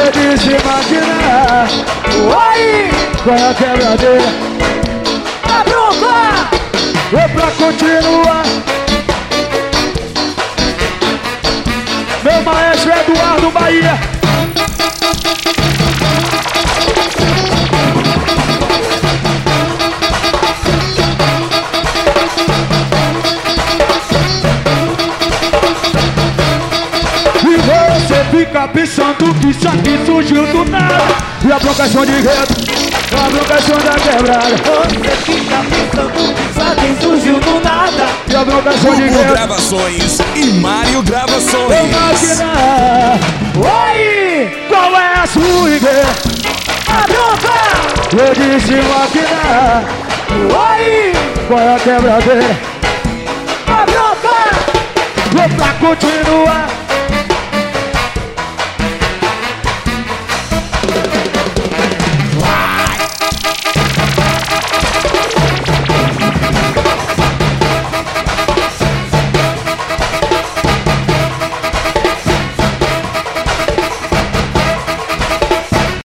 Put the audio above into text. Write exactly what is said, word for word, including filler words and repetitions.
Eu disse máquina. Oi! Qual é a quebradeira? A bronca! É pra continuar. Meu maestro Eduardo Bahia. E você fica pensando que isso aqui surgiu do nada. E a bronca é som de gueto. A bronca é som da quebrada. Você fica pensando que isso aqui surgiu do nada. E a bronca é som de Hugo gueto. Gravações e Mário Gravações. Ô máquina. Oi! Qual é a sua ideia? A bronca! Eu disse máquina. Oi! Qual é a quebradeira? A bronca! Vou pra continuar.